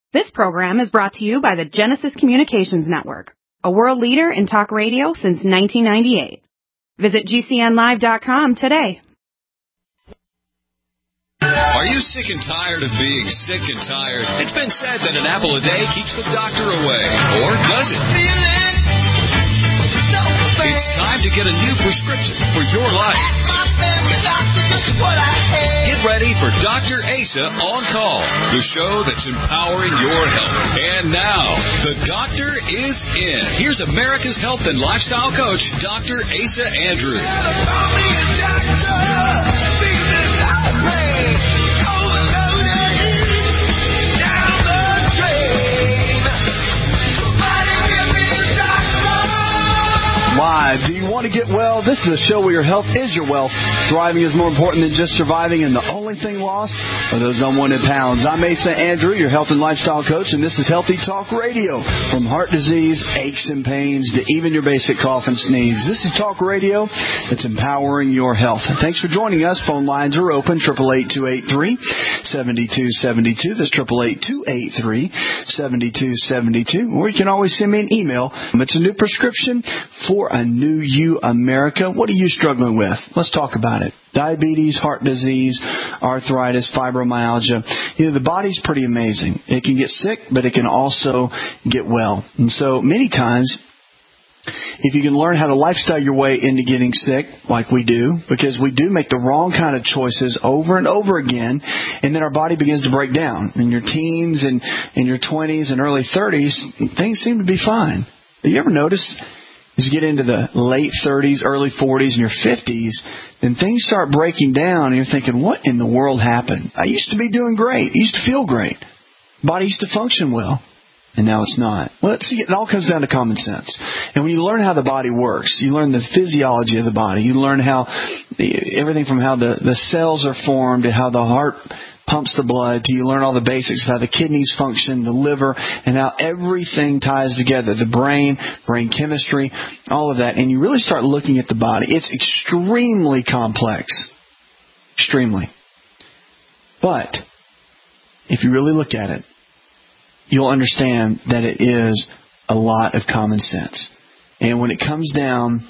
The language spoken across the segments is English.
This program is brought to you by the Genesis Communications Network, a world leader in talk radio since 1998. Visit GCNlive.com today. Are you sick and tired of being sick and tired? It's been said that an apple a day keeps the doctor away. Or does it? It's time to get a new prescription for your life. Get ready for Dr. Asa On Call, the show that's empowering your health. And now, the doctor is in. Here's America's health and lifestyle coach, Dr. Asa Andrews. Live. Do you want to get well? This is a show where your health is your wealth. Thriving is more important than just surviving, and the only thing lost are those unwanted pounds. I'm Asa Andrew, your health and lifestyle coach, and this is Healthy Talk Radio. From heart disease, aches and pains, to even your basic cough and sneeze. This is talk radio that's empowering your health. Thanks for joining us. Phone lines are open, 888-283-7272. That's 888-283-7272. Or you can always send me an email. It's a new prescription for a new you, America. What are you struggling with? Let's talk about it. Diabetes, heart disease, arthritis, fibromyalgia. The body's pretty amazing. It can get sick, but it can also get well. And so many times, if you can learn how to lifestyle your way into getting sick, like we do, because we do make the wrong kind of choices over and over again, and then our body begins to break down. In your teens and in your 20s and early 30s, things seem to be fine. Have you ever noticed? As you get into the late 30s, early 40s, and your 50s, then things start breaking down, and you're thinking, what in the world happened? I used to be doing great. I used to feel great. Body used to function well, and now it's not. Well, it all comes down to common sense. And when you learn how the body works, you learn the physiology of the body. You learn how everything from how the cells are formed to how the heart pumps the blood, till you learn all the basics of how the kidneys function, the liver, and how everything ties together. The brain chemistry, all of that. And you really start looking at the body. It's extremely complex. Extremely. But if you really look at it, you'll understand that it is a lot of common sense. And when it comes down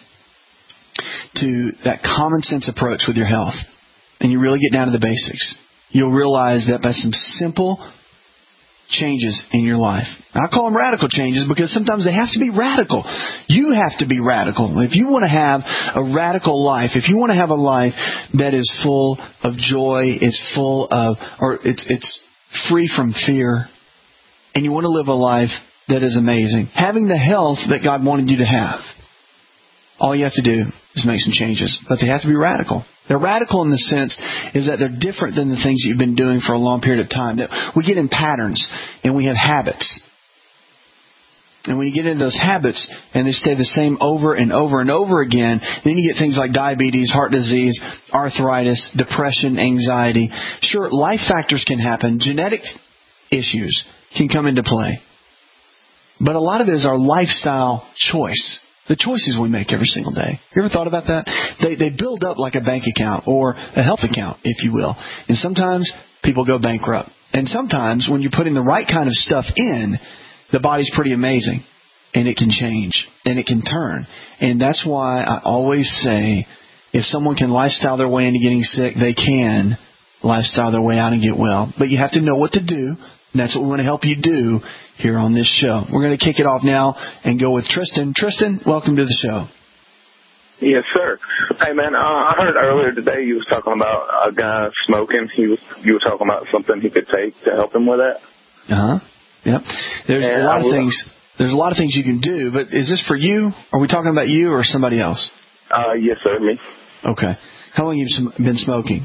to that common sense approach with your health, and you really get down to the basics, you'll realize that by some simple changes in your life. I call them radical changes because sometimes they have to be radical. You have to be radical. If you want to have a radical life, if you want to have a life that is full of joy, it's full of, or it's free from fear, and you want to live a life that is amazing, having the health that God wanted you to have, all you have to do is make some changes. But they have to be radical. They're radical in the sense is that they're different than the things you've been doing for a long period of time. That we get in patterns and we have habits. And when you get into those habits and they stay the same over and over and over again, then you get things like diabetes, heart disease, arthritis, depression, anxiety. Sure, life factors can happen. Genetic issues can come into play. But a lot of it is our lifestyle choice. The choices we make every single day. You ever thought about that? They build up like a bank account or a health account, if you will. And sometimes people go bankrupt. And sometimes when you're putting the right kind of stuff in, the body's pretty amazing. And it can change. And it can turn. And that's why I always say, if someone can lifestyle their way into getting sick, they can lifestyle their way out and get well. But you have to know what to do. And that's what we want to help you do here on this show. We're going to kick it off now and go with Tristan. Tristan, welcome to the show. Yes, sir. Hey, man, I heard earlier today you was talking about a guy smoking. You were talking about something he could take to help him with that. Yep. There's a lot of things. There's a lot of things you can do. But is this for you? Are we talking about you or somebody else? Yes, sir, me. Okay. How long have you been smoking?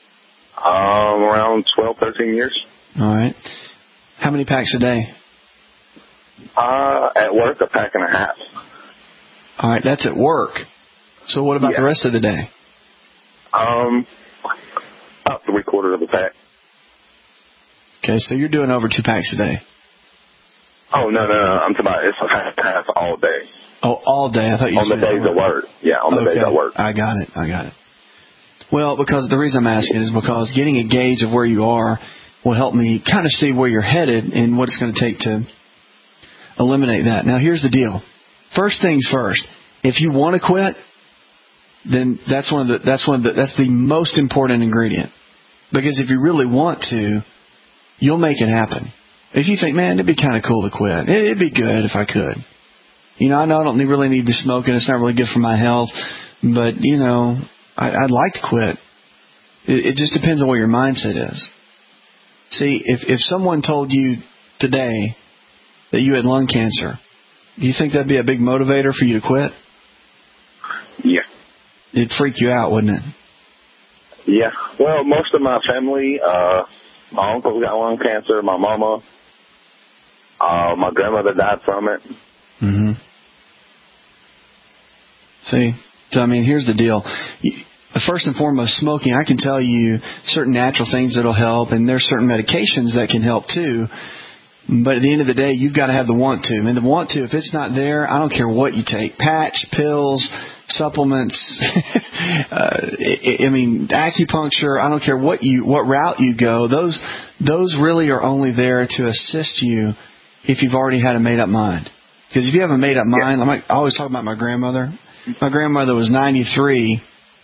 Around 12, 13 years. All right. How many packs a day? At work, a pack and a half. All right, that's at work. So what about the rest of the day? About 3/4 of a pack. Okay, so you're doing over 2 packs a day. Oh, no. I'm talking about it's a half all day. Oh, all day. I thought you said on the days at work. Yeah, on the days at work. I got it. Well, because the reason I'm asking is because getting a gauge of where you are will help me kind of see where you're headed and what it's going to take to eliminate that. Now, here's the deal. First things first. If you want to quit, then that's the most important ingredient. Because if you really want to, you'll make it happen. If you think, man, it'd be kind of cool to quit. It'd be good if I could. I know I don't really need to smoke, and it's not really good for my health, but, I'd like to quit. It just depends on what your mindset is. See, if someone told you today that you had lung cancer, do you think that'd be a big motivator for you to quit? Yeah. It'd freak you out, wouldn't it? Yeah. Well, most of my family, my uncle got lung cancer, my mama, my grandmother died from it. Mm-hmm. See? So, here's the deal. First and foremost, smoking, I can tell you certain natural things that'll help, and there's certain medications that can help too. But at the end of the day, you've got to have the want to. And the want to, if it's not there, I don't care what you take. Patch, pills, supplements, acupuncture, I don't care what route you go. Those really are only there to assist you if you've already had a made-up mind. Because if you have a made-up mind, I always talk about my grandmother. My grandmother was 92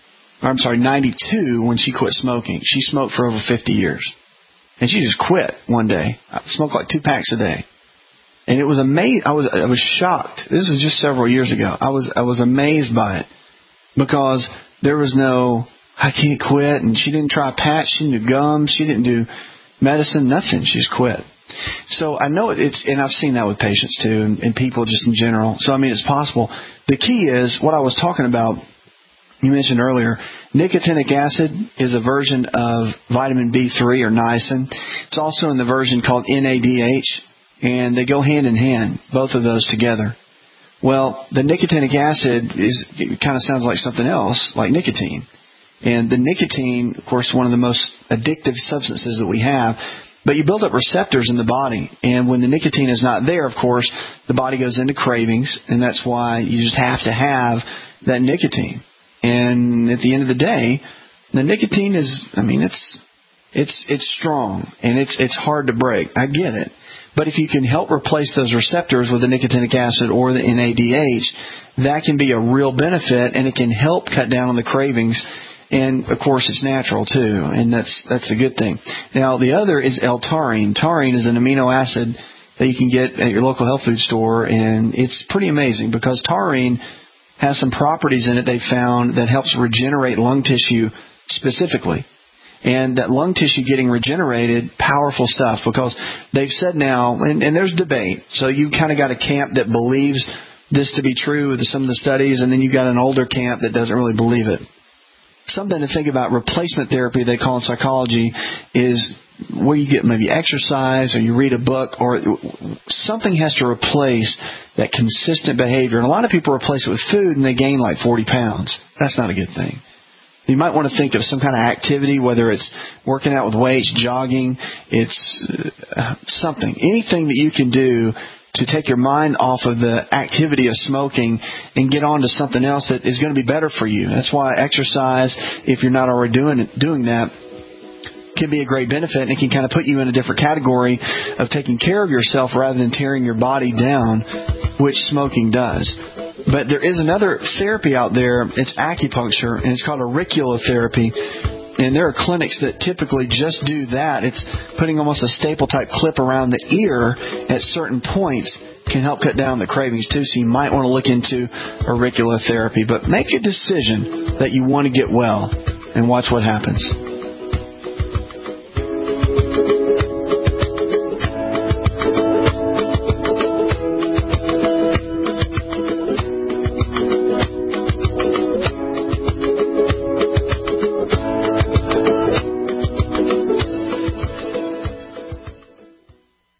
when she quit smoking. She smoked for over 50 years. And she just quit one day. I smoked like 2 packs a day. And it was amazing. I was shocked. This was just several years ago. I was amazed by it. Because there was no, I can't quit. And she didn't try a patch. She didn't do gums. She didn't do medicine. Nothing. She just quit. So I know and I've seen that with patients too, and people just in general. So it's possible. The key is what I was talking about. You mentioned earlier, nicotinic acid is a version of vitamin B3 or niacin. It's also in the version called NADH, and they go hand in hand, both of those together. Well, the nicotinic acid kind of sounds like something else, like nicotine. And the nicotine, of course, one of the most addictive substances that we have. But you build up receptors in the body, and when the nicotine is not there, of course, the body goes into cravings, and that's why you just have to have that nicotine. And at the end of the day, the nicotine is, it's strong, and it's hard to break. I get it. But if you can help replace those receptors with the nicotinic acid or the NADH, that can be a real benefit, and it can help cut down on the cravings. And, of course, it's natural, too, and that's a good thing. Now, the other is L-taurine. Taurine is an amino acid that you can get at your local health food store, and it's pretty amazing because taurine has some properties in it they found that helps regenerate lung tissue specifically. And that lung tissue getting regenerated, powerful stuff, because they've said now, and there's debate, so you kind of got a camp that believes this to be true with some of the studies, and then you got an older camp that doesn't really believe it. Something to think about, replacement therapy, they call in psychology, is where you get maybe exercise or you read a book or something has to replace that consistent behavior. And a lot of people replace it with food and they gain like 40 pounds. That's not a good thing. You might want to think of some kind of activity, whether it's working out with weights, jogging, it's something. Anything that you can do to take your mind off of the activity of smoking and get on to something else that is going to be better for you. That's why exercise, if you're not already doing that, can be a great benefit, and it can kind of put you in a different category of taking care of yourself rather than tearing your body down, which smoking does. But there is another therapy out there. It's acupuncture, and it's called auriculotherapy. And there are clinics that typically just do that. It's putting almost a staple-type clip around the ear at certain points can help cut down the cravings too. So you might want to look into auriculotherapy. But make a decision that you want to get well and watch what happens.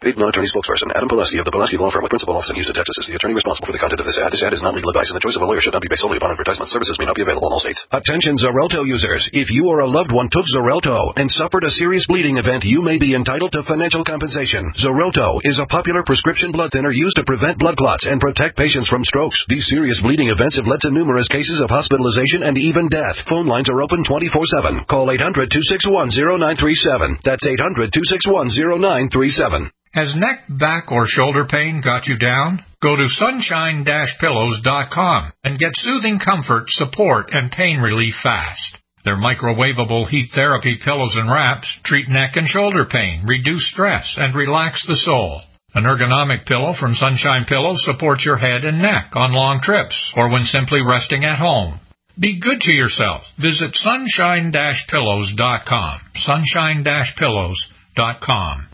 Paid non-attorney spokesperson Adam Pileski of the Pileski Law Firm with principal office in Houston, Texas, is the attorney responsible for the content of this ad. This ad is not legal advice, and the choice of a lawyer should not be based solely upon advertisement. Services may not be available in all states. Attention Xarelto users. If you or a loved one took Xarelto and suffered a serious bleeding event, you may be entitled to financial compensation. Xarelto is a popular prescription blood thinner used to prevent blood clots and protect patients from strokes. These serious bleeding events have led to numerous cases of hospitalization and even death. Phone lines are open 24/7. Call 800-261-0937. That's 800-261-0937. Has neck, back, or shoulder pain got you down? Go to sunshine-pillows.com and get soothing comfort, support, and pain relief fast. Their microwavable heat therapy pillows and wraps treat neck and shoulder pain, reduce stress, and relax the soul. An ergonomic pillow from Sunshine Pillows supports your head and neck on long trips or when simply resting at home. Be good to yourself. Visit sunshine-pillows.com. Sunshine-pillows.com.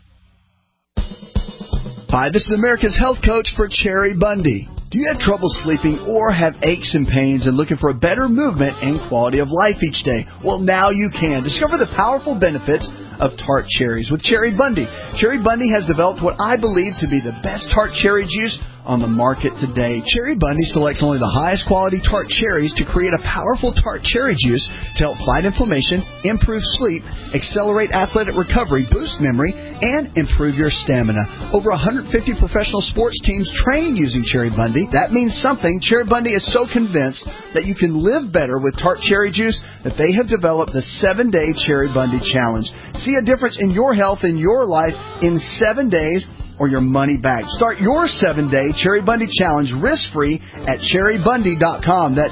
Hi, this is America's Health Coach for Cherry Bundy. Do you have trouble sleeping or have aches and pains and looking for a better movement and quality of life each day? Well, now you can. Discover the powerful benefits of tart cherries with Cherry Bundy. Cherry Bundy has developed what I believe to be the best tart cherry juice on the market today. Cherry Bundy selects only the highest quality tart cherries to create a powerful tart cherry juice to help fight inflammation, improve sleep, accelerate athletic recovery, boost memory, and improve your stamina. Over 150 professional sports teams train using Cherry Bundy. That means something. Cherry Bundy is so convinced that you can live better with tart cherry juice that they have developed the 7-Day Cherry Bundy Challenge. See a difference in your health and your life in 7 days or your money back. Start your 7-Day Cherry Bundy Challenge risk-free at cherrybundy.com. That's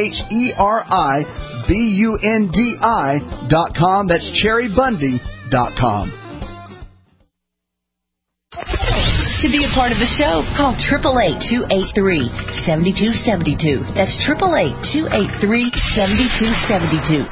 CHERIBUNDI.com. That's cherrybundy.com. To be a part of the show, call 888-283-7272. That's 888-283-7272.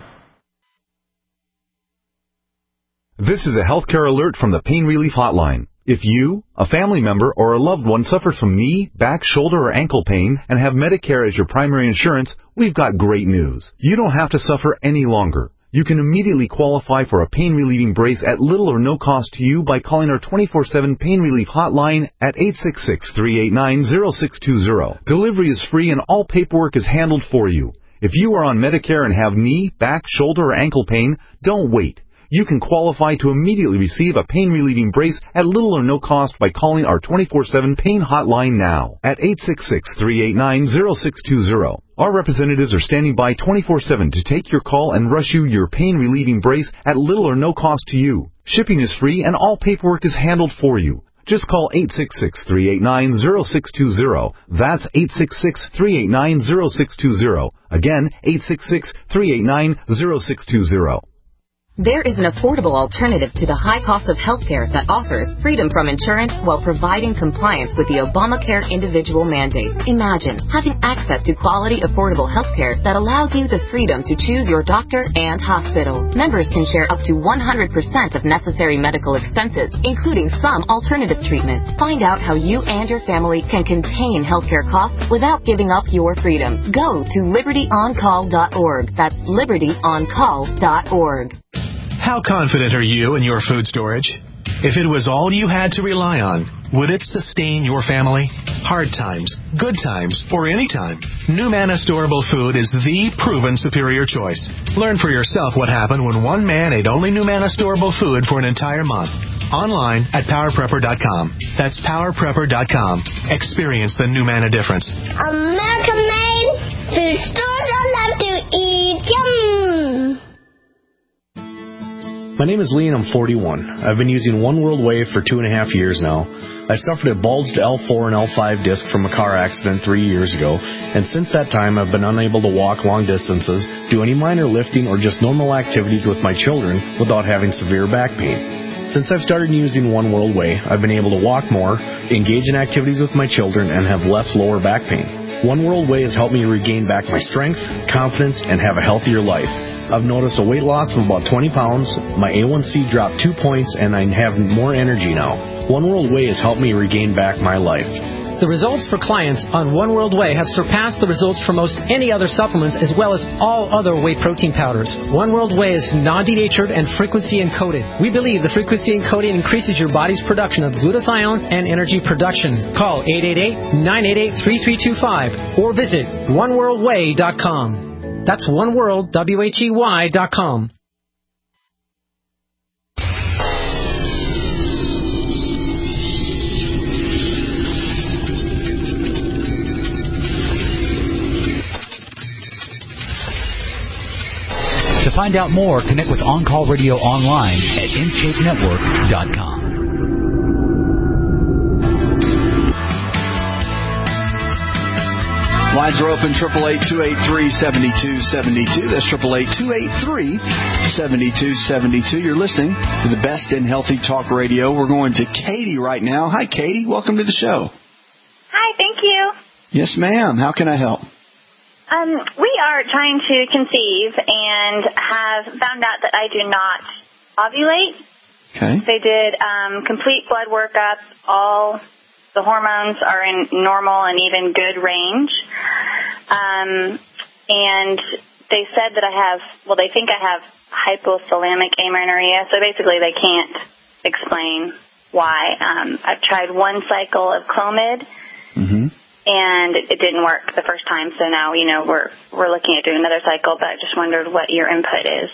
This is a healthcare alert from the Pain Relief Hotline. If you, a family member, or a loved one suffers from knee, back, shoulder, or ankle pain and have Medicare as your primary insurance, we've got great news. You don't have to suffer any longer. You can immediately qualify for a pain-relieving brace at little or no cost to you by calling our 24/7 Pain Relief Hotline at 866-389-0620. Delivery is free and all paperwork is handled for you. If you are on Medicare and have knee, back, shoulder, or ankle pain, don't wait. You can qualify to immediately receive a pain-relieving brace at little or no cost by calling our 24/7 Pain Hotline now at 866-389-0620. Our representatives are standing by 24/7 to take your call and rush you your pain-relieving brace at little or no cost to you. Shipping is free and all paperwork is handled for you. Just call 866-389-0620. That's 866-389-0620. Again, 866-389-0620. There is an affordable alternative to the high cost of healthcare that offers freedom from insurance while providing compliance with the Obamacare individual mandate. Imagine having access to quality, affordable healthcare that allows you the freedom to choose your doctor and hospital. Members can share up to 100% of necessary medical expenses, including some alternative treatments. Find out how you and your family can contain healthcare costs without giving up your freedom. Go to libertyoncall.org. That's libertyoncall.org. How confident are you in your food storage? If it was all you had to rely on, would it sustain your family? Hard times, good times, or any time, NuManna Storable Food is the proven superior choice. Learn for yourself what happened when one man ate only NuManna Storable Food for an entire month. Online at PowerPrepper.com. That's PowerPrepper.com. Experience the NuManna difference. American made food stores I love to eat. Yum! My name is Lee and I'm 41. I've been using One World Wave for 2.5 years now. I suffered a bulged L4 and L5 disc from a car accident 3 years ago, and since that time I've been unable to walk long distances, do any minor lifting, or just normal activities with my children without having severe back pain. Since I've started using One World Way, I've been able to walk more, engage in activities with my children, and have less lower back pain. One World Way has helped me regain back my strength, confidence, and have a healthier life. I've noticed a weight loss of about 20 pounds, my A1C dropped 2 points, and I have more energy now. One World Way has helped me regain back my life. The results for clients on One World Whey have surpassed the results for most any other supplements as well as all other whey protein powders. One World Whey is non-denatured and frequency encoded. We believe the frequency encoding increases your body's production of glutathione and energy production. Call 888-988-3325 or visit oneworldwhey.com. That's oneworldwhey.com. To find out more, connect with On Call Radio online at InShapeNetwork.com. Lines are open, 888-283-7272. That's 888-283-7272. You're listening to the best in healthy talk radio. We're going to Katie right now. Hi, Katie. Welcome to the show. Hi, thank you. Yes, ma'am. How can I help? We are trying to conceive and have found out that I do not ovulate. Okay. They did complete blood workup. All the hormones are in normal and even good range. And they said that they think I have hypothalamic amenorrhea. So basically they can't explain why. I've tried one cycle of Clomid. Mm-hmm. And it didn't work the first time, so now, we're looking at doing another cycle, but I just wondered what your input is.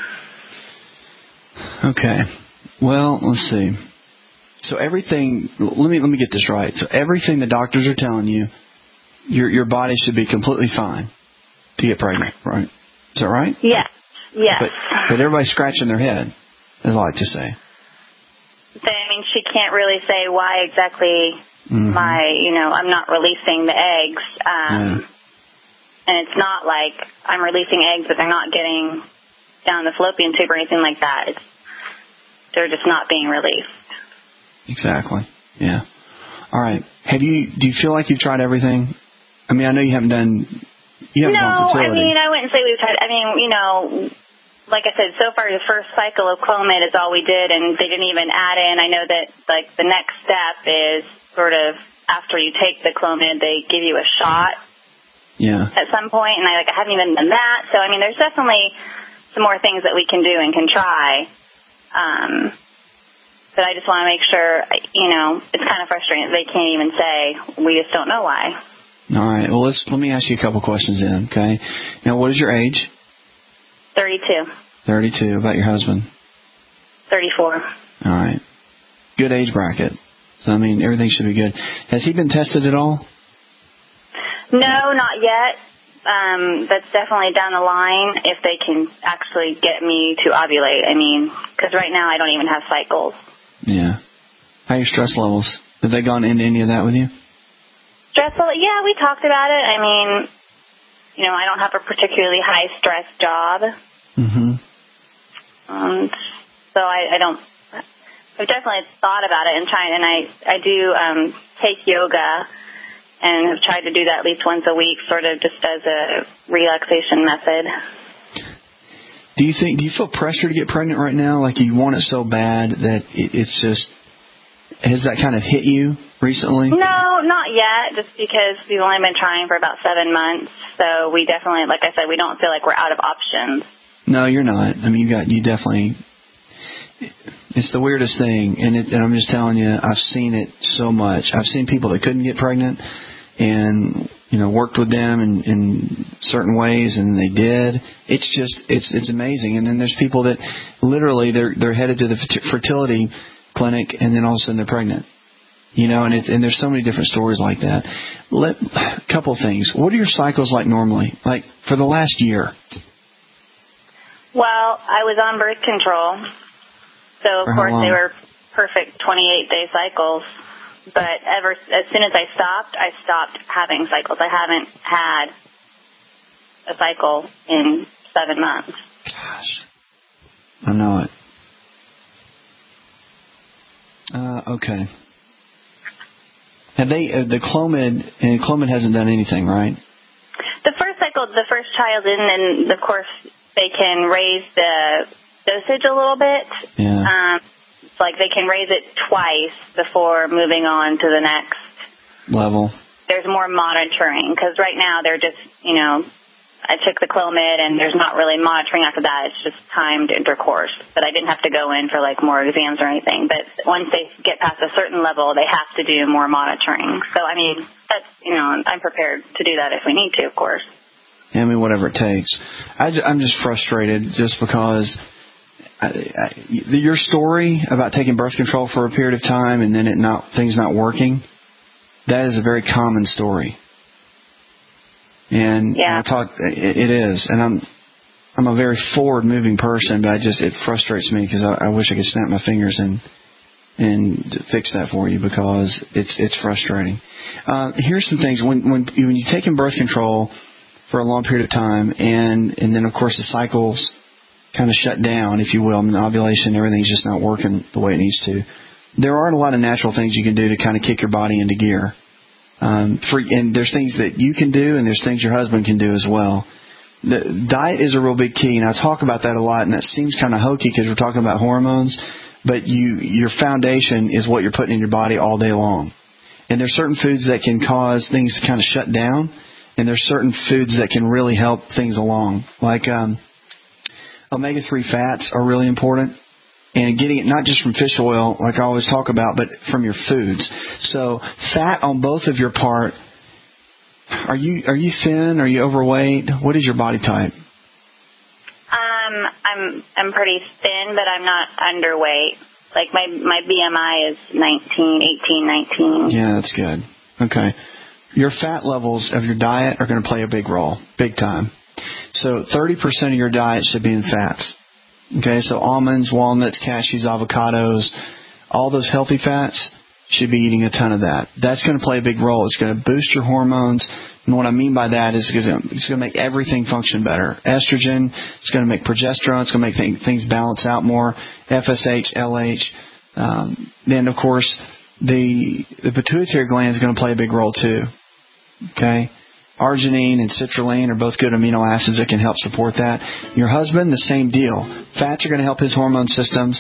Okay. Well, let's see. So everything, let me get this right. So everything the doctors are telling you, your body should be completely fine to get pregnant, right? Is that right? Yes. Yes. But everybody's scratching their head, as I like to say. She can't really say why exactly... Mm-hmm. I'm not releasing the eggs. And it's not like I'm releasing eggs, but they're not getting down the fallopian tube or anything like that. They're just not being released. Exactly. Yeah. All right. Do you feel like you've tried everything? I know you haven't done fertility. I wouldn't say we've tried. Like I said, so far the first cycle of Clomid is all we did, and they didn't even add in. I know that the next step is sort of after you take the Clomid, they give you a shot. Yeah. At some point, and I haven't even done that. So there's definitely some more things that we can do and can try. But I just want to make sure. It's kind of frustrating that they can't even say. We just don't know why. All right. Well, let me ask you a couple questions then. Okay. Now, what is your age? 32. 32. About your husband? 34. All right. Good age bracket. So, everything should be good. Has he been tested at all? No, not yet. That's definitely down the line if they can actually get me to ovulate. Because right now I don't even have cycles. Yeah. How are your stress levels? Have they gone into any of that with you? Stress level? Yeah, we talked about it. I don't have a particularly high stress job. Mm-hmm. So I've definitely thought about it and tried, and I do take yoga and have tried to do that at least once a week, sort of just as a relaxation method. Do you feel pressure to get pregnant right now? Like you want it so bad that it's just, has that kind of hit you recently? No, not yet, just because we've only been trying for about 7 months. So we definitely, like I said, we don't feel like we're out of options. No, you're not. You definitely, it's the weirdest thing. And I'm just telling you, I've seen it so much. I've seen people that couldn't get pregnant and, worked with them in certain ways, and they did. It's just, it's amazing. And then there's people that literally they're headed to the fertility clinic, and then all of a sudden they're pregnant. And there's so many different stories like that. A couple of things. What are your cycles like normally? Like for the last year? Well, I was on birth control, so of course they were perfect 28-day cycles. But as soon as I stopped having cycles. I haven't had a cycle in 7 months. Gosh, I know it. Okay. Have they the Clomid hasn't done anything, right? The first cycle, the first child in, and of course they can raise the dosage a little bit. Yeah. It's like they can raise it twice before moving on to the next level. There's more monitoring, because right now they're just, I took the Clomid, and there's not really monitoring after that. It's just timed intercourse. But I didn't have to go in for, more exams or anything. But once they get past a certain level, they have to do more monitoring. So, that's, I'm prepared to do that if we need to, of course. Whatever it takes. I'm just frustrated just because your story about taking birth control for a period of time and then things not working, that is a very common story. And yeah. it is. And I'm a very forward-moving person, but it frustrates me because I wish I could snap my fingers and fix that for you, because it's frustrating. Here's some things. When you're taking birth control for a long period of time, and then, of course, the cycles kind of shut down, if you will, the ovulation, everything's just not working the way it needs to. There aren't a lot of natural things you can do to kind of kick your body into gear. And there's things that you can do, and there's things your husband can do as well. The diet is a real big key, and I talk about that a lot, and that seems kind of hokey because we're talking about hormones, but your foundation is what you're putting in your body all day long. And there's certain foods that can cause things to kind of shut down, and there's certain foods that can really help things along. Like omega-3 fats are really important. And getting it not just from fish oil, like I always talk about, but from your foods. So fat on both of your part. Are you thin? Are you overweight? What is your body type? I'm pretty thin, but I'm not underweight. Like my BMI is 18, 19. Yeah, that's good. Okay. Your fat levels of your diet are going to play a big role, big time. So 30% of your diet should be in fats. Okay, so almonds, walnuts, cashews, avocados, all those healthy fats, should be eating a ton of that. That's going to play a big role. It's going to boost your hormones. And what I mean by that is it's going to make everything function better. Estrogen, it's going to make progesterone. It's going to make things balance out more. FSH, LH. Then, of course, the pituitary gland is going to play a big role too. Okay? Arginine and citrulline are both good amino acids that can help support that. Your husband, the same deal. Fats are going to help his hormone systems.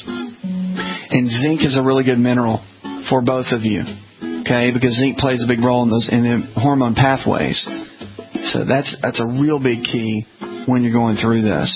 And zinc is a really good mineral for both of you. Okay? Because zinc plays a big role in the hormone pathways. So that's a real big key when you're going through this.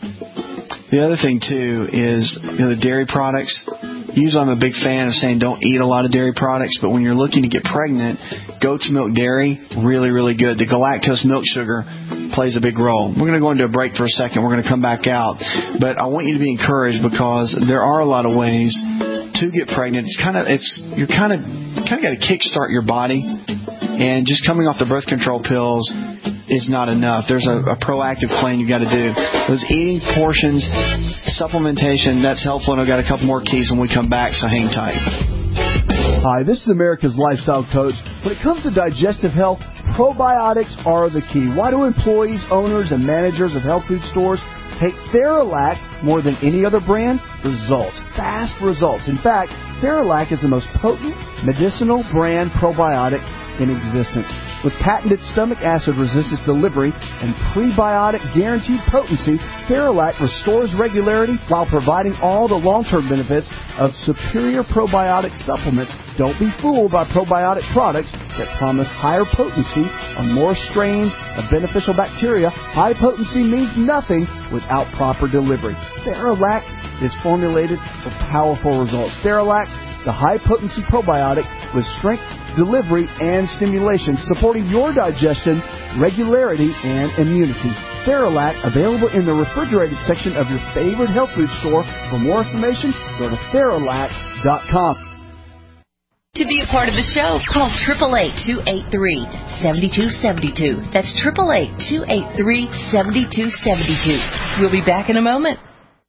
The other thing, too, is the dairy products. Usually I'm a big fan of saying don't eat a lot of dairy products, but when you're looking to get pregnant, goat's milk dairy, really, really good. The galactose milk sugar plays a big role. We're going to go into a break for a second. We're going to come back out. But I want you to be encouraged because there are a lot of ways to get pregnant. You're kind of got to kickstart your body. And just coming off the birth control pills is not enough. There's a proactive plan you got to do. Those eating portions, supplementation, that's helpful. And I've got a couple more keys when we come back, so hang tight. Hi, this is America's Lifestyle Coach. When it comes to digestive health, probiotics are the key. Why do employees, owners, and managers of health food stores take Theralac more than any other brand? Results. Fast results. In fact, Theralac is the most potent medicinal brand probiotic in existence. With patented stomach acid resistance delivery and prebiotic guaranteed potency, Theralac restores regularity while providing all the long-term benefits of superior probiotic supplements. Don't be fooled by probiotic products that promise higher potency on more strains of beneficial bacteria. High potency means nothing without proper delivery. Theralac is formulated for powerful results. Theralac, the high-potency probiotic with strength, delivery, and stimulation, supporting your digestion, regularity, and immunity. Theralac, available in the refrigerated section of your favorite health food store. For more information, go to Theralac.com. To be a part of the show, call 888-283-7272. That's 888-283-7272. We'll be back in a moment.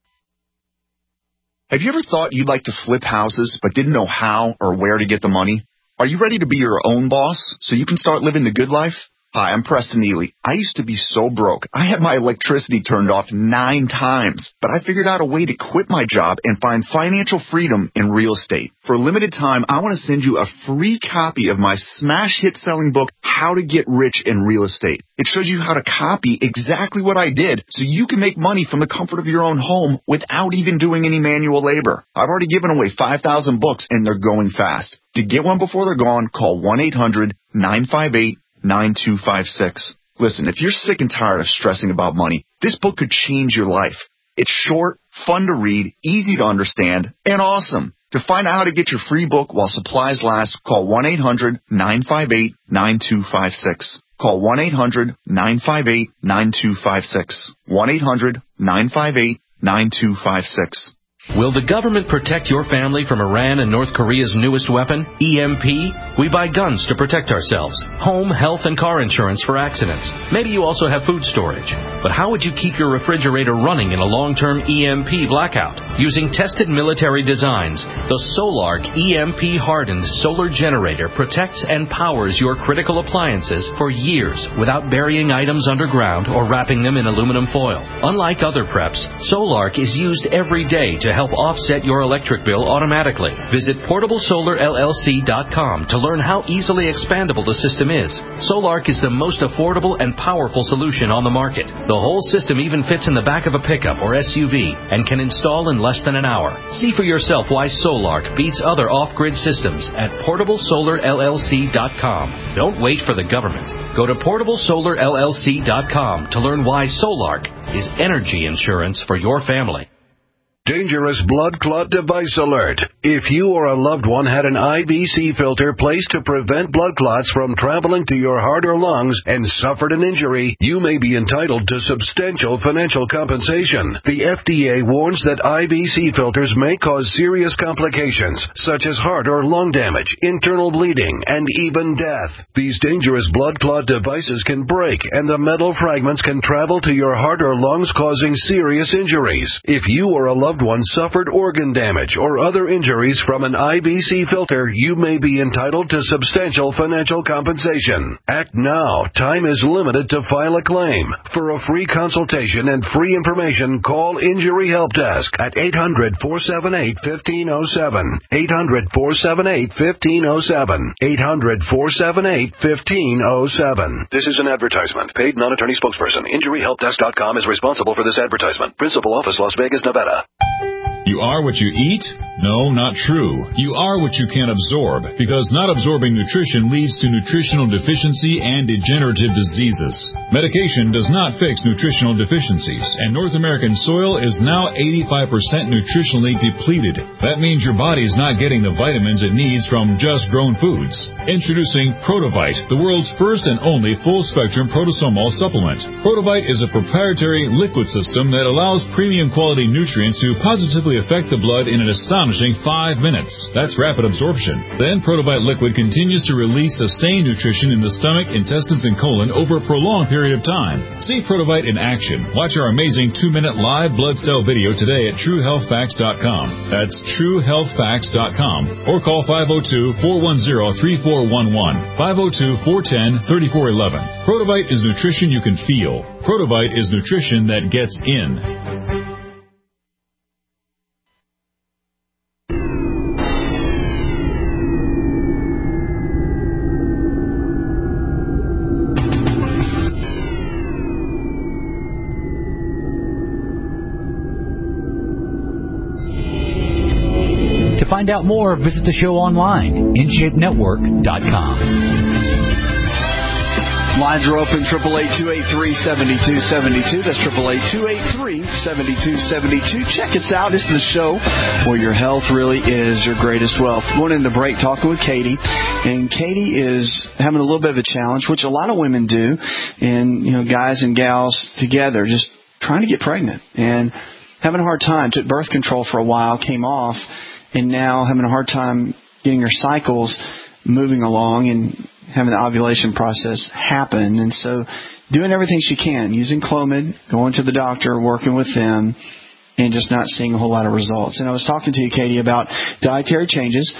Have you ever thought you'd like to flip houses but didn't know how or where to get the money? Are you ready to be your own boss so you can start living the good life? Hi, I'm Preston Neely. I used to be so broke. I had my electricity turned off 9 times, but I figured out a way to quit my job and find financial freedom in real estate. For a limited time, I want to send you a free copy of my smash hit selling book, How to Get Rich in Real Estate. It shows you how to copy exactly what I did so you can make money from the comfort of your own home without even doing any manual labor. I've already given away 5,000 books and they're going fast. To get one before they're gone, call 1-800-958-9256. Listen, if you're sick and tired of stressing about money, this book could change your life. It's short, fun to read, easy to understand, and awesome. To find out how to get your free book while supplies last, call 1-800-958-9256. Call 1-800-958-9256. 1-800-958-9256. Will the government protect your family from Iran and North Korea's newest weapon, EMP? We buy guns to protect ourselves, home, health, and car insurance for accidents. Maybe you also have food storage. But how would you keep your refrigerator running in a long-term EMP blackout? Using tested military designs, the Solark EMP-hardened solar generator protects and powers your critical appliances for years without burying items underground or wrapping them in aluminum foil. Unlike other preps, Solark is used every day to help offset your electric bill automatically. Visit PortableSolarLLC.com to learn how easily expandable the system is. Solark is the most affordable and powerful solution on the market. The whole system even fits in the back of a pickup or SUV and can install in less than an hour. See for yourself why Solark beats other off-grid systems at PortableSolarLLC.com. Don't wait for the government. Go to PortableSolarLLC.com to learn why Solark is energy insurance for your family. Dangerous blood clot device alert. If you or a loved one had an IBC filter placed to prevent blood clots from traveling to your heart or lungs and suffered an injury, you may be entitled to substantial financial compensation. The FDA warns that IBC filters may cause serious complications, such as heart or lung damage, internal bleeding, and even death. These dangerous blood clot devices can break, and the metal fragments can travel to your heart or lungs, causing serious injuries. If you or a loved one suffered organ damage or other injuries from an IBC filter, you may be entitled to substantial financial compensation. Act now. Time is limited to file a claim. For a free consultation and free information, call Injury Help Desk at 800-478-1507. 800-478-1507. 800-478-1507. This is an advertisement. Paid non-attorney spokesperson. InjuryHelpDesk.com is responsible for this advertisement. Principal office, Las Vegas, Nevada. You are what you eat? No, not true. You are what you can absorb, because not absorbing nutrition leads to nutritional deficiency and degenerative diseases. Medication does not fix nutritional deficiencies, and North American soil is now 85% nutritionally depleted. That means your body is not getting the vitamins it needs from just grown foods. Introducing Protovite, the world's first and only full-spectrum protosomal supplement. Protovite is a proprietary liquid system that allows premium quality nutrients to positively affect the blood in an astonishing 5 minutes. That's rapid absorption. Then Protovite liquid continues to release sustained nutrition in the stomach, intestines, and colon over a prolonged period of time. See Protovite in action. Watch our amazing 2-minute live blood cell video today at TrueHealthFacts.com. That's TrueHealthFacts.com. Or call 502-410-3411. 502-410-3411. Protovite is nutrition you can feel. Protovite is nutrition that gets in. To find out more, visit the show online, InShapeNetwork.com. Lines are open, 888-283-7272. That's 888-283-7272. Check us out. This is the show where your health really is your greatest wealth. Going into the break, talking with Katie. And Katie is having a little bit of a challenge, which a lot of women do. And, guys and gals together, just trying to get pregnant. And having a hard time. Took birth control for a while, came off. And now having a hard time getting her cycles moving along and having the ovulation process happen. And so doing everything she can, using Clomid, going to the doctor, working with them, and just not seeing a whole lot of results. And I was talking to you, Katie, about dietary changes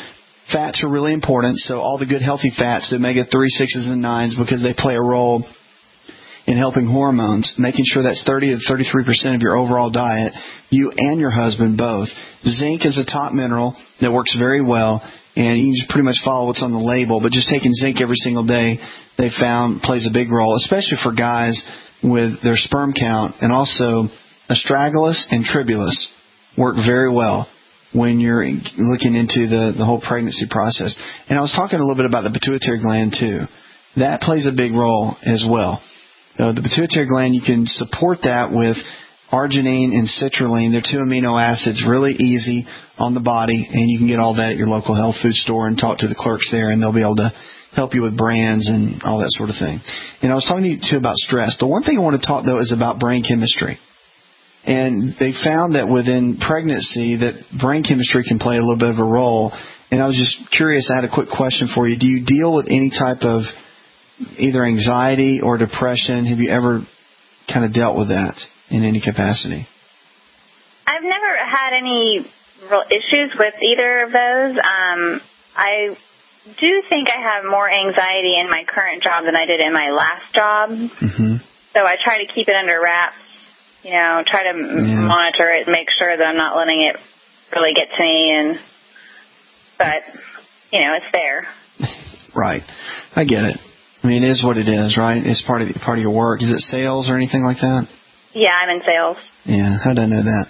Fats are really important, so all the good healthy fats, the omega-3, 6s, and 9s, because they play a role in helping hormones, making sure that's 30 to 33% of your overall diet, you and your husband both. Zinc is a top mineral that works very well, and you can just pretty much follow what's on the label, but just taking zinc every single day, they found plays a big role, especially for guys with their sperm count, and also astragalus and tribulus work very well when you're looking into the whole pregnancy process. And I was talking a little bit about the pituitary gland too. That plays a big role as well. The pituitary gland, you can support that with arginine and citrulline. They're 2 amino acids, really easy on the body, and you can get all that at your local health food store and talk to the clerks there, and they'll be able to help you with brands and all that sort of thing. And I was talking to you too about stress. The one thing I want to talk, though, is about brain chemistry. And they found that within pregnancy that brain chemistry can play a little bit of a role. And I was just curious, I had a quick question for you. Do you deal with any type of either anxiety or depression? Have you ever kind of dealt with that in any capacity? I've never had any real issues with either of those. I do think I have more anxiety in my current job than I did in my last job. Mm-hmm. So I try to keep it under wraps. Try to monitor it, make sure that I'm not letting it really get to me. But it's there. Right. I get it. I mean, it is what it is, right? It's part of your work. Is it sales or anything like that? Yeah, I'm in sales. Yeah, how did I know that?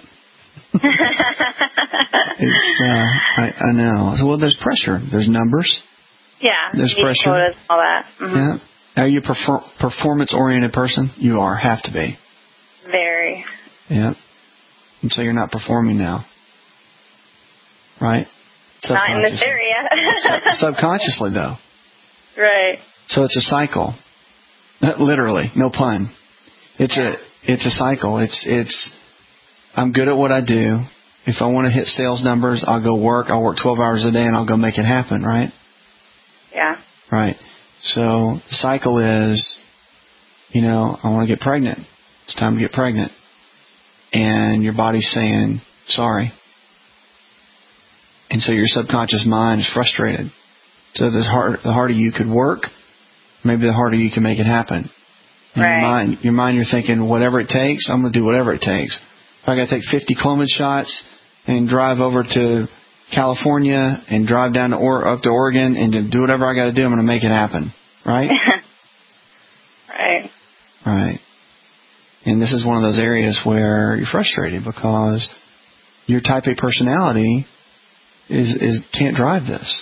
I know. Well, there's pressure. There's numbers. Yeah. There's pressure. Quotas, all that. Mm-hmm. Yeah. Are you a performance-oriented person? You are. Have to be. Very. Yeah. And so you're not performing now. Right? Not in this area. Subconsciously, though. Right. So it's a cycle. Literally. No pun. It's a cycle. It's I'm good at what I do. If I want to hit sales numbers, I'll go work. I'll work 12 hours a day and I'll go make it happen, right? Yeah. Right. So the cycle is, I want to get pregnant. It's time to get pregnant. And your body's saying, sorry. And so your subconscious mind is frustrated. So the harder you could work, maybe the harder you can make it happen. And right. Your mind, you're thinking, whatever it takes, I'm going to do whatever it takes. If I got to take 50 Clomid shots and drive over to California and drive down up to Oregon and to do whatever I got to do, I'm going to make it happen. Right? Right. Right. And this is one of those areas where you're frustrated because your type A personality is can't drive this.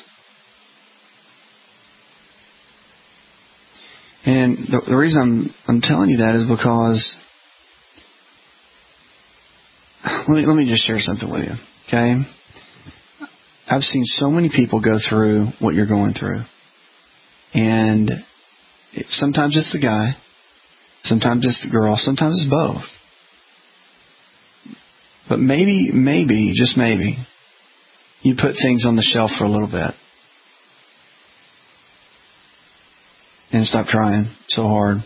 And the reason I'm telling you that is because let me just share something with you, okay? I've seen so many people go through what you're going through. And sometimes it's the guy, sometimes it's the girl, sometimes it's both. But maybe, just maybe, you put things on the shelf for a little bit. And stop trying so hard.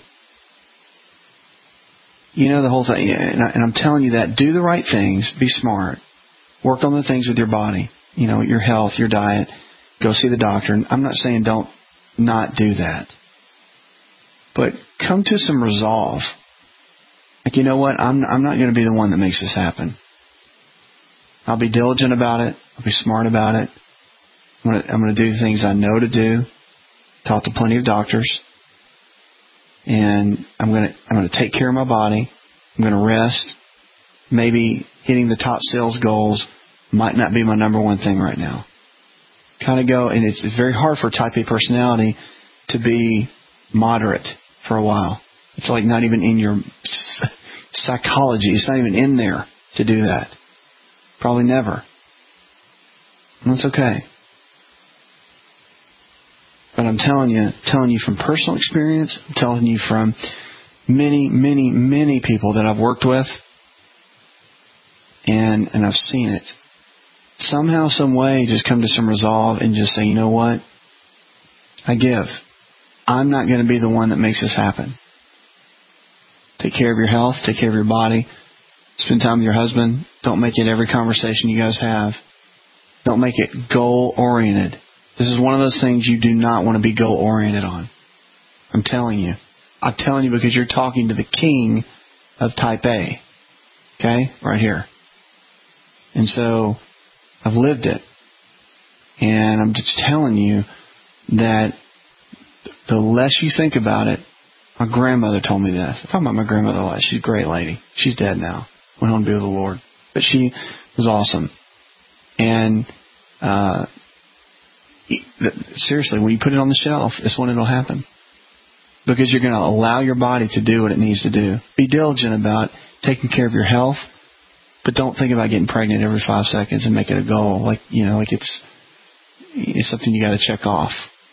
The whole thing, and I'm telling you that, do the right things, be smart, work on the things with your body, your health, your diet, go see the doctor. And I'm not saying don't not do that. But come to some resolve. Like, you know what, I'm not going to be the one that makes this happen. I'll be diligent about it. I'll be smart about it. I'm going to do the things I know to do. Talk to plenty of doctors. And I'm going to take care of my body. I'm going to rest. Maybe hitting the top sales goals might not be my number one thing right now. Kind of go, and it's very hard for a type A personality to be moderate for a while. It's like not even in your psychology. It's not even in there to do that. Probably never. And that's okay. But I'm telling you from personal experience, I'm telling you from many, many, many people that I've worked with, and I've seen it. Somehow, some way, just come to some resolve and just say, you know what? I give. I'm not going to be the one that makes this happen. Take care of your health. Take care of your body. Spend time with your husband. Don't make it every conversation you guys have. Don't make it goal-oriented. This is one of those things you do not want to be goal-oriented on. I'm telling you. I'm telling you because you're talking to the king of type A. Okay? Right here. And so, I've lived it. And I'm just telling you that the less you think about it, my grandmother told me this. I talk about my grandmother a lot. She's a great lady. She's dead now. Went home to be with the Lord. But she was awesome. And seriously, when you put it on the shelf, it's when it'll happen. Because you're going to allow your body to do what it needs to do. Be diligent about taking care of your health, but don't think about getting pregnant every 5 seconds and make it a goal. Like it's something you got to check off.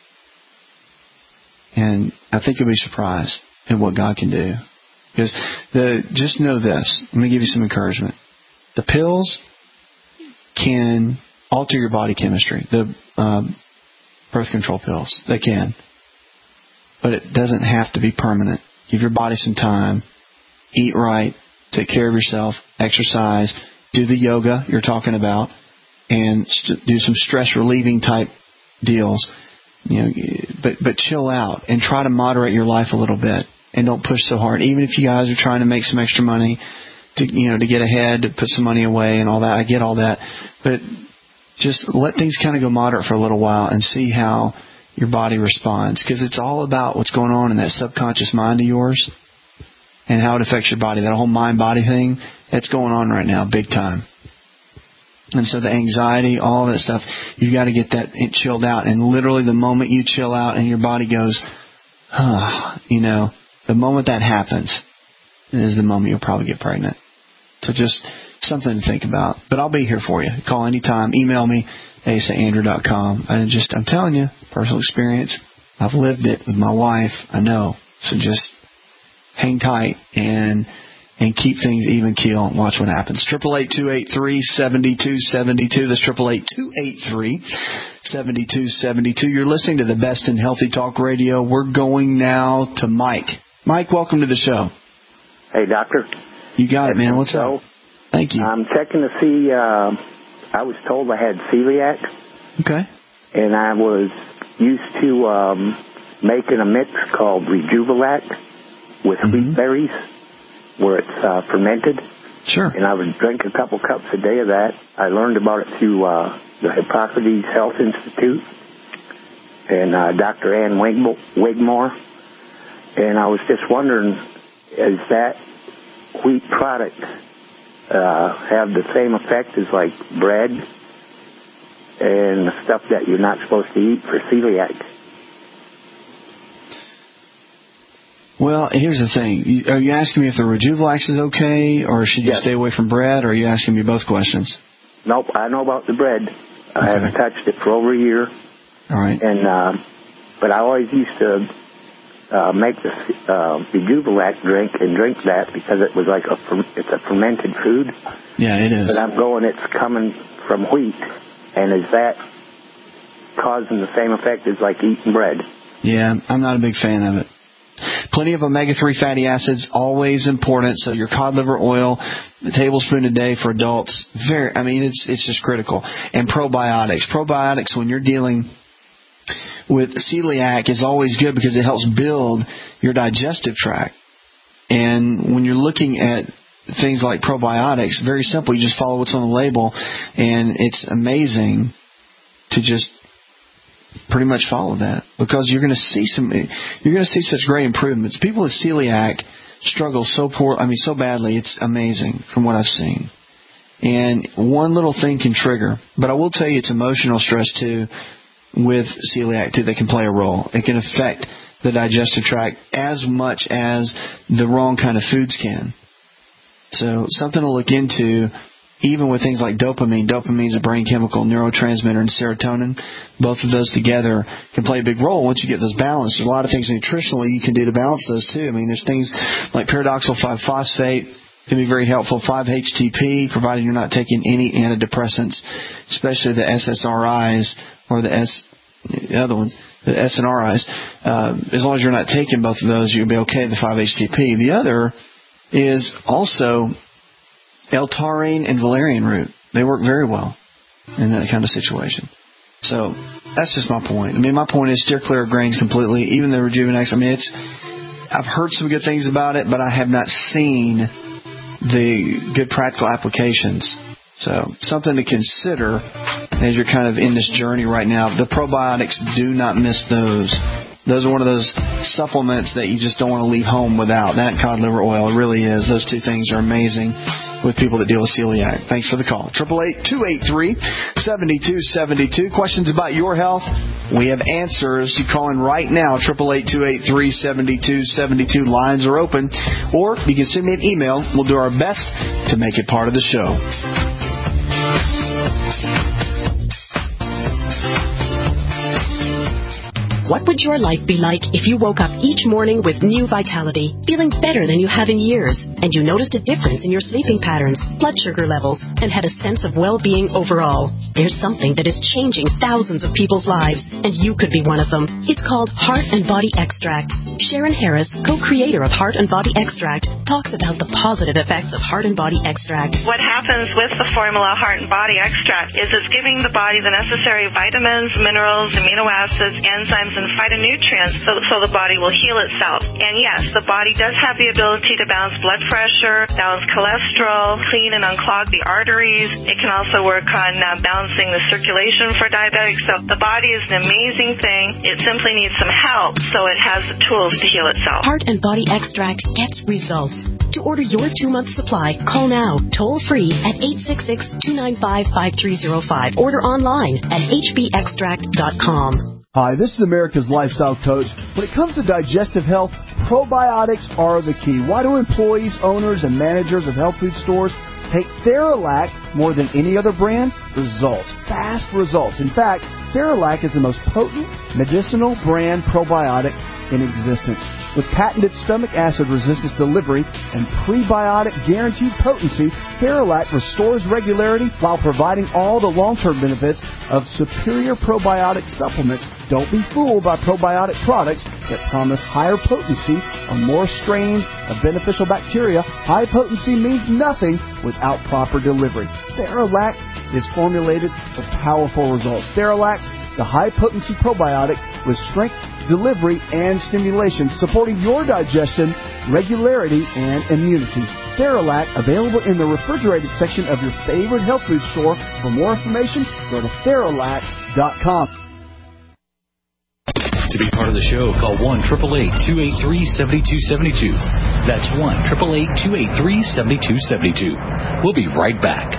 And I think you'll be surprised at what God can do. Because just know this. Let me give you some encouragement. The pills can alter your body chemistry. The birth control pills, they can. But it doesn't have to be permanent. Give your body some time. Eat right. Take care of yourself. Exercise. Do the yoga you're talking about. And do some stress-relieving type deals. But chill out and try to moderate your life a little bit. And don't push so hard. Even if you guys are trying to make some extra money to get ahead, to put some money away and all that. I get all that. But just let things kind of go moderate for a little while and see how your body responds. Because it's all about what's going on in that subconscious mind of yours and how it affects your body. That whole mind-body thing, that's going on right now, big time. And so the anxiety, all that stuff, you got to get that chilled out. And literally the moment you chill out and your body goes, the moment that happens is the moment you'll probably get pregnant. So just something to think about. But I'll be here for you. Call anytime. Email me, ace@andrew.com. I'm telling you, personal experience. I've lived it with my wife. I know. So just hang tight and keep things even keel and watch what happens. 888-283-7272. That's 888-283-7272. You're listening to the best in healthy talk radio. We're going now to Mike. Mike, welcome to the show. Hey, doctor. You got it, man. What's up? Thank you. I'm checking to see, I was told I had celiac. Okay. And I was used to making a mix called Rejuvelac with wheat berries, where it's fermented. Sure. And I would drink a couple cups a day of that. I learned about it through the Hippocrates Health Institute and Dr. Ann Wigmore. And I was just wondering, is that wheat product have the same effect as like bread and the stuff that you're not supposed to eat for celiac? Well, here's the thing. Are you asking me if the Rejuvelac is okay, or should you stay away from bread, or are you asking me both questions? Nope, I know about the bread. Okay. I haven't touched it for over a year. All right. And but I always used to make the Rejuvelac drink and drink that because it was like it's a fermented food. Yeah, it is. But I'm going, it's coming from wheat, and is that causing the same effect as like eating bread? Yeah, I'm not a big fan of it. Plenty of omega-3 fatty acids, always important. So your cod liver oil, a tablespoon a day for adults, it's just critical. And probiotics. Probiotics, when you're dealing with celiac, is always good because it helps build your digestive tract. And when you're looking at things like probiotics, very simple. You just follow what's on the label, and it's amazing to just pretty much follow that, because you're going to see such great improvements. People with celiac struggle so badly. It's amazing from what I've seen. And one little thing can trigger, but I will tell you, it's emotional stress too with celiac too that can play a role. It can affect the digestive tract as much as the wrong kind of foods can. So something to look into. Even with things like dopamine. Dopamine is a brain chemical, neurotransmitter, and serotonin. Both of those together can play a big role once you get those balanced. There's a lot of things nutritionally you can do to balance those too. There's things like pyridoxal 5-phosphate can be very helpful. 5-HTP, provided you're not taking any antidepressants, especially the SSRIs or the other ones, the SNRIs. As long as you're not taking both of those, you'll be okay with the 5-HTP. The other is also L-taurine and valerian root. They work very well in that kind of situation. So that's just my point. I mean, my point is steer clear of grains completely, even the Rejuvenex. I mean, I've heard some good things about it, but I have not seen the good practical applications. So something to consider as you're kind of in this journey right now. The probiotics, do not miss those. Those are one of those supplements that you just don't want to leave home without. That cod liver oil, it really is. Those two things are amazing with people that deal with celiac. Thanks for the call. 888-283-7272. Questions about your health? We have answers. You call in right now, 888-283-7272. Lines are open. Or you can send me an email. We'll do our best to make it part of the show. What would your life be like if you woke up each morning with new vitality, feeling better than you have in years, and you noticed a difference in your sleeping patterns, blood sugar levels, and had a sense of well-being overall? There's something that is changing thousands of people's lives, and you could be one of them. It's called Heart and Body Extract. Sharon Harris, co-creator of Heart and Body Extract, talks about the positive effects of Heart and Body Extract. What happens with the formula Heart and Body Extract is it's giving the body the necessary vitamins, minerals, amino acids, enzymes, and phytonutrients so the body will heal itself. And yes, the body does have the ability to balance blood pressure, balance cholesterol, clean and unclog the arteries. It can also work on balancing the circulation for diabetics. So the body is an amazing thing. It simply needs some help so it has the tools to heal itself. Heart and Body Extract gets results. To order your 2-month supply, call now, toll free at 866-295-5305. Order online at hbextract.com. Hi, this is America's Lifestyle Coach. When it comes to digestive health, probiotics are the key. Why do employees, owners, and managers of health food stores take Theralac more than any other brand? Results. Fast results. In fact, Theralac is the most potent medicinal brand probiotic in existence. With patented stomach acid resistance delivery and prebiotic guaranteed potency, Theralac restores regularity while providing all the long-term benefits of superior probiotic supplements. Don't be fooled by probiotic products that promise higher potency on more strains of beneficial bacteria. High potency means nothing without proper delivery. Theralac is formulated for powerful results. Theralac, the high-potency probiotic with strength, delivery, and stimulation, supporting your digestion, regularity, and immunity. Theralac, available in the refrigerated section of your favorite health food store. For more information, go to Theralac.com. To be part of the show, call 1-888-283-7272. That's 1-888-283-7272. We'll be right back.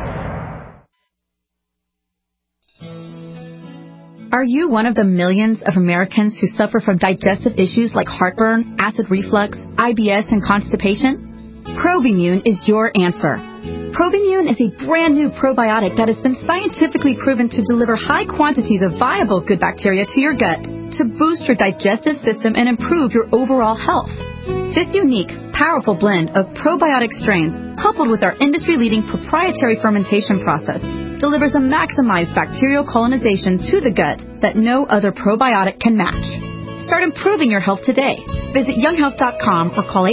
Are you one of the millions of Americans who suffer from digestive issues like heartburn, acid reflux, IBS, and constipation? Probimune is your answer. Probimune is a brand new probiotic that has been scientifically proven to deliver high quantities of viable good bacteria to your gut to boost your digestive system and improve your overall health. This unique, powerful blend of probiotic strains, coupled with our industry-leading proprietary fermentation process, delivers a maximized bacterial colonization to the gut that no other probiotic can match. Start improving your health today. Visit younghealth.com or call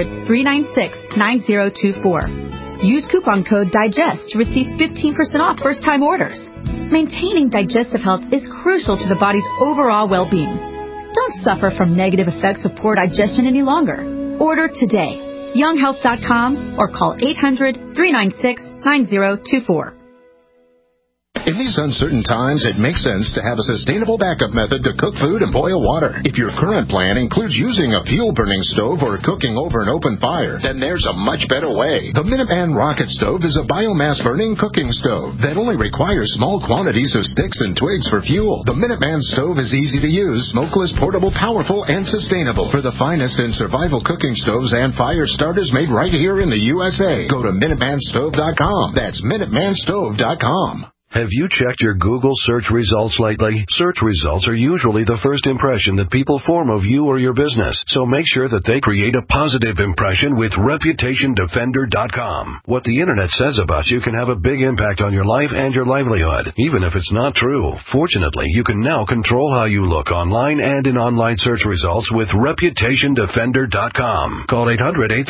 800-396-9024. Use coupon code DIGEST to receive 15% off first-time orders. Maintaining digestive health is crucial to the body's overall well-being. Don't suffer from negative effects of poor digestion any longer. Order today. younghealth.com or call 800-396-9024. In these uncertain times, it makes sense to have a sustainable backup method to cook food and boil water. If your current plan includes using a fuel-burning stove or cooking over an open fire, then there's a much better way. The Minuteman Rocket Stove is a biomass-burning cooking stove that only requires small quantities of sticks and twigs for fuel. The Minuteman Stove is easy to use, smokeless, portable, powerful, and sustainable. For the finest in survival cooking stoves and fire starters made right here in the USA, go to MinutemanStove.com. That's MinutemanStove.com. Have you checked your Google search results lately? Search results are usually the first impression that people form of you or your business, so make sure that they create a positive impression with ReputationDefender.com. What the Internet says about you can have a big impact on your life and your livelihood, even if it's not true. Fortunately, you can now control how you look online and in online search results with ReputationDefender.com. Call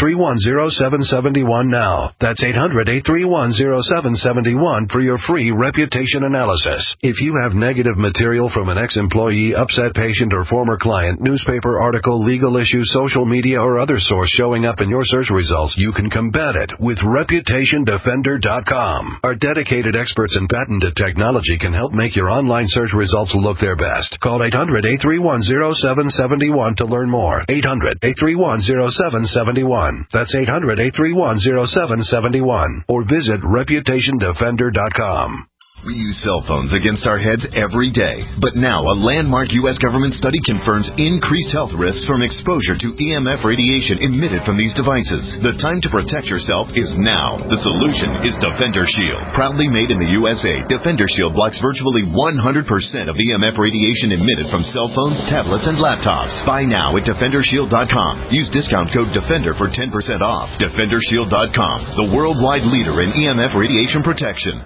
800-831-0771 now. That's 800-831-0771 for your free reputation analysis. If you have negative material from an ex-employee, upset patient, or former client, newspaper article, legal issue, social media, or other source showing up in your search results, you can combat it with ReputationDefender.com. Our dedicated experts in patented technology can help make your online search results look their best. Call 800-831-0771 to learn more. 800-831-0771. That's 800-831-0771. Or visit ReputationDefender.com. We use cell phones against our heads every day. But now a landmark U.S. government study confirms increased health risks from exposure to EMF radiation emitted from these devices. The time to protect yourself is now. The solution is Defender Shield. Proudly made in the USA, Defender Shield blocks virtually 100% of EMF radiation emitted from cell phones, tablets, and laptops. Buy now at DefenderShield.com. Use discount code DEFENDER for 10% off. DefenderShield.com, the worldwide leader in EMF radiation protection.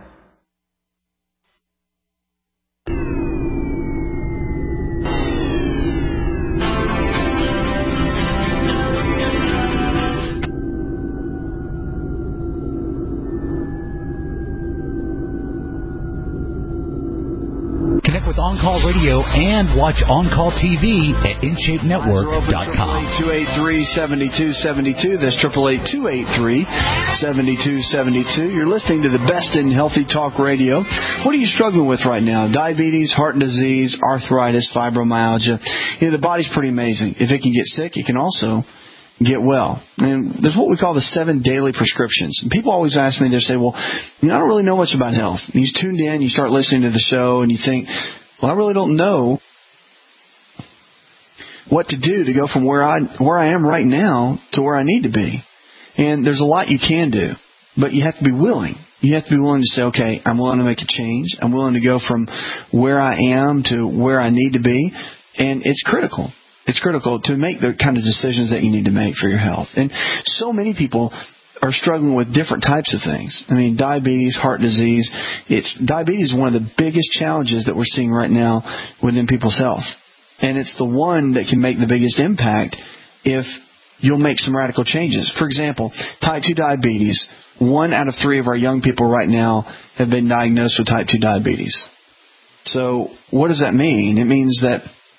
Connect with On-Call Radio and watch On-Call TV at InShapeNetwork.com. 283-7272. That's 888-283-7272. You're listening to the best in healthy talk radio. What are you struggling with right now? Diabetes, heart disease, arthritis, fibromyalgia. You know, the body's pretty amazing. If it can get sick, it can also get well. And there's what we call the 7 daily prescriptions. And people always ask me, they say, well, you know, I don't really know much about health. And you tuned in, you start listening to the show, and you think, well, I really don't know what to do to go from where I am right now to where I need to be. And there's a lot you can do, but you have to be willing. You have to be willing to say, okay, I'm willing to make a change. I'm willing to go from where I am to where I need to be. And it's critical. It's critical to make the kind of decisions that you need to make for your health. And so many people are struggling with different types of things. I mean, diabetes, heart disease. Diabetes is one of the biggest challenges that we're seeing right now within people's health. And it's the one that can make the biggest impact if you'll make some radical changes. For example, type 2 diabetes. 1 out of 3 of our young people right now have been diagnosed with type 2 diabetes. So what does that mean? It means that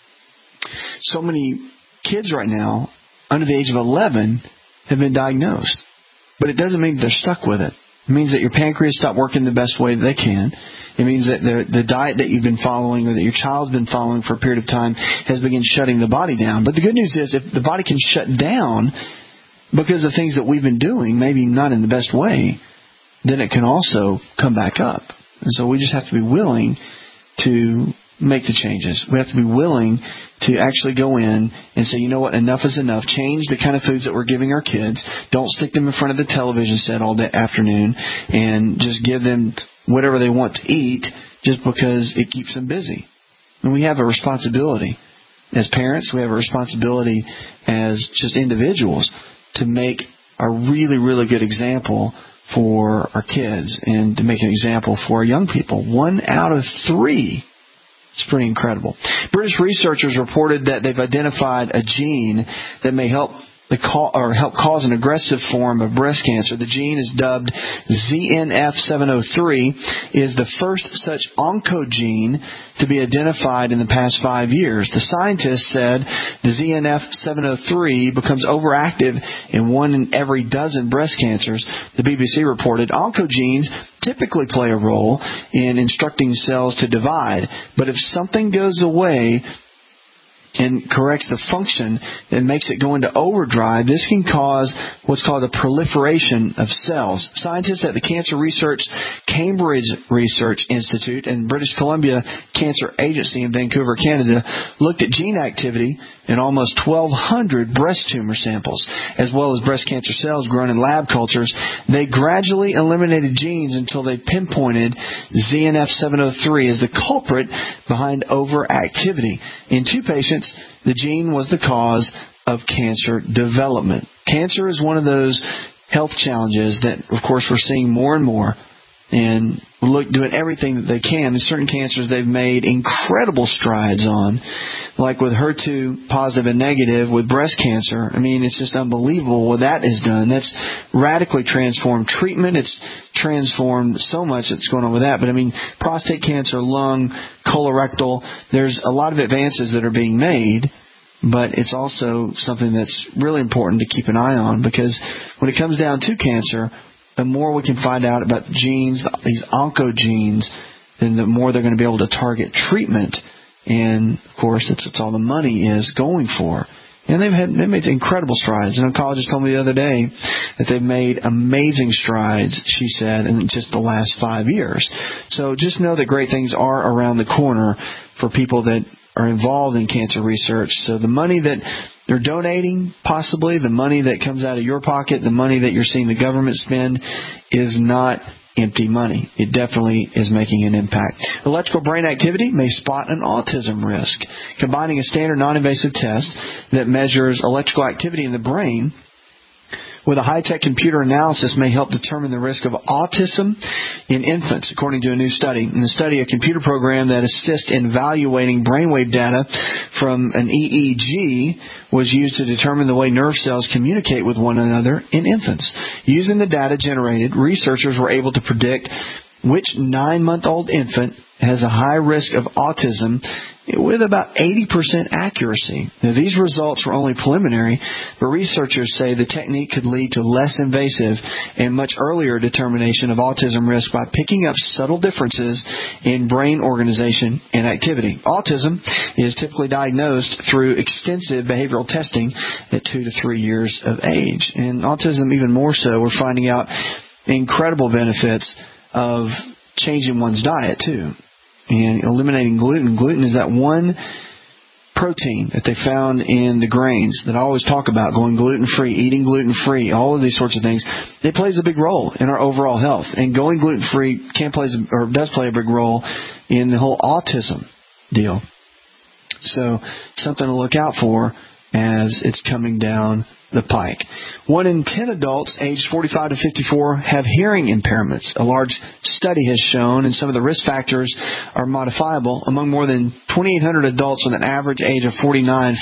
so many kids right now under the age of 11 have been diagnosed. But it doesn't mean they're stuck with it. It means that your pancreas stopped working the best way that they can. It means that the diet that you've been following or that your child's been following for a period of time has begun shutting the body down. But the good news is if the body can shut down because of things that we've been doing, maybe not in the best way, then it can also come back up. And so we just have to be willing to make the changes. We have to be willing to actually go in and say, you know what, enough is enough. Change the kind of foods that we're giving our kids. Don't stick them in front of the television set all day afternoon and just give them whatever they want to eat just because it keeps them busy. And we have a responsibility as parents. We have a responsibility as just individuals to make a really, really good example for our kids and to make an example for our young people. 1 out of 3. It's pretty incredible. British researchers reported that they've identified a gene that may help cause an aggressive form of breast cancer. The gene is dubbed ZNF703, is the first such oncogene to be identified in the past 5 years. The scientists said the ZNF703 becomes overactive in 1 in every dozen breast cancers. The BBC reported oncogenes typically play a role in instructing cells to divide, but if something goes away and corrects the function and makes it go into overdrive, this can cause what's called a proliferation of cells. Scientists at the Cancer Research Cambridge Research Institute and British Columbia Cancer Agency in Vancouver, Canada, looked at gene activity in almost 1,200 breast tumor samples, as well as breast cancer cells grown in lab cultures. They gradually eliminated genes until they pinpointed ZNF703 as the culprit behind overactivity. In 2 patients, the gene was the cause of cancer development. Cancer is one of those health challenges that, of course, we're seeing more and more and doing everything that they can. In certain cancers they've made incredible strides on, like with HER2 positive and negative with breast cancer. I mean, it's just unbelievable what that has done. That's radically transformed treatment. It's transformed so much that's going on with that. But I mean, prostate cancer, lung, colorectal, there's a lot of advances that are being made. But it's also something that's really important to keep an eye on, because when it comes down to cancer, the more we can find out about genes, these oncogenes, then the more they're going to be able to target treatment. And, of course, that's all the money is going for. And they've made incredible strides. An oncologist told me the other day that they've made amazing strides, she said, in just the last 5 years. So just know that great things are around the corner for people that are involved in cancer research. So the money that they're donating, possibly, the money that comes out of your pocket, the money that you're seeing the government spend, is not empty money. It definitely is making an impact. Electrical brain activity may spot an autism risk. Combining a standard non-invasive test that measures electrical activity in the brain with a high-tech computer analysis may help determine the risk of autism in infants, according to a new study. In the study, a computer program that assists in evaluating brainwave data from an EEG was used to determine the way nerve cells communicate with one another in infants. Using the data generated, researchers were able to predict which 9-month-old infant has a high risk of autism with about 80% accuracy. Now, these results were only preliminary, but researchers say the technique could lead to less invasive and much earlier determination of autism risk by picking up subtle differences in brain organization and activity. Autism is typically diagnosed through extensive behavioral testing at 2 to 3 years of age. And autism even more so, we're finding out incredible benefits of changing one's diet too. And eliminating gluten. Gluten is that one protein that they found in the grains that I always talk about, going gluten-free, eating gluten-free, all of these sorts of things. It plays a big role in our overall health. And going gluten-free does play a big role in the whole autism deal. So something to look out for as it's coming down the pike. 1 in 10 adults aged 45 to 54 have hearing impairments. A large study has shown, and some of the risk factors are modifiable. Among more than 2,800 adults with an average age of 49,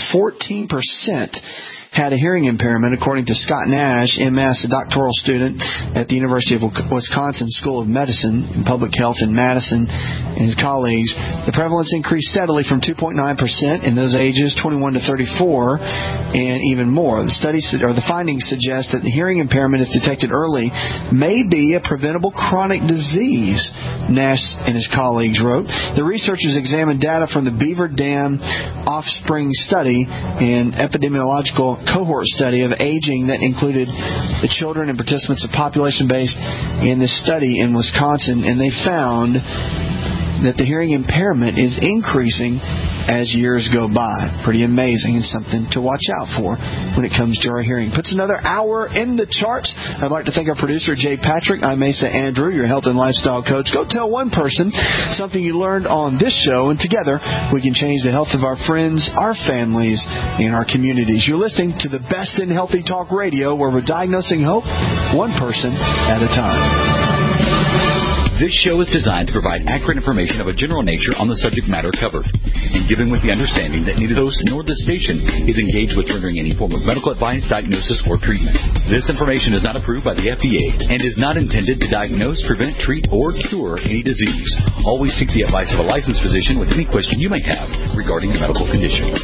14% had a hearing impairment, according to Scott Nash, MS, a doctoral student at the University of Wisconsin School of Medicine and Public Health in Madison, and his colleagues. The prevalence increased steadily from 2.9% in those ages 21 to 34, and even more. The findings suggest that the hearing impairment, if detected early, may be a preventable chronic disease, Nash and his colleagues wrote. The researchers examined data from the Beaver Dam Offspring Study and epidemiological cohort study of aging that included the children and participants of population-based in this study in Wisconsin, and they found that the hearing impairment is increasing as years go by. Pretty amazing, and something to watch out for when it comes to our hearing. Puts another hour in the charts. I'd like to thank our producer, Jay Patrick. I'm Asa Andrew, your health and lifestyle coach. Go tell one person something you learned on this show, and together we can change the health of our friends, our families, and our communities. You're listening to the best in healthy talk radio, where we're diagnosing hope one person at a time. This show is designed to provide accurate information of a general nature on the subject matter covered, and given with the understanding that neither host nor the station is engaged with rendering any form of medical advice, diagnosis, or treatment. This information is not approved by the FDA and is not intended to diagnose, prevent, treat, or cure any disease. Always seek the advice of a licensed physician with any question you may have regarding a medical condition.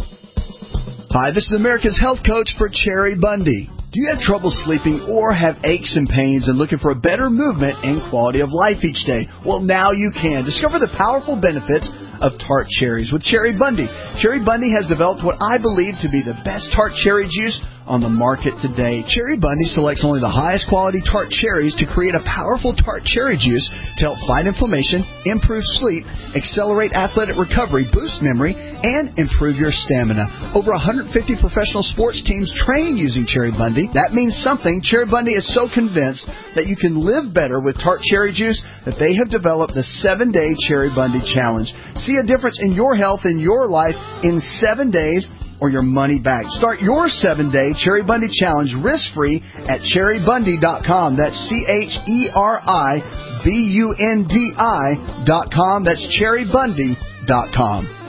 Hi, this is America's Health Coach for Cherry Bundy. Do you have trouble sleeping or have aches and pains and looking for a better movement and quality of life each day? Well, now you can. Discover the powerful benefits of tart cherries with Cherry Bundy. Cherry Bundy has developed what I believe to be the best tart cherry juice on the market today. Cherry Bundy selects only the highest quality tart cherries to create a powerful tart cherry juice to help fight inflammation, improve sleep, accelerate athletic recovery, boost memory, and improve your stamina. Over 150 professional sports teams train using Cherry Bundy. That means something. Cherry Bundy is so convinced that you can live better with tart cherry juice that they have developed the 7-Day Cherry Bundy Challenge. See a difference in your health and your life in 7 days, or your money back. Start your 7-Day Cherry Bundy Challenge risk-free at cherrybundy.com. That's CHERI BUNDI.com. That's CherryBundy.com.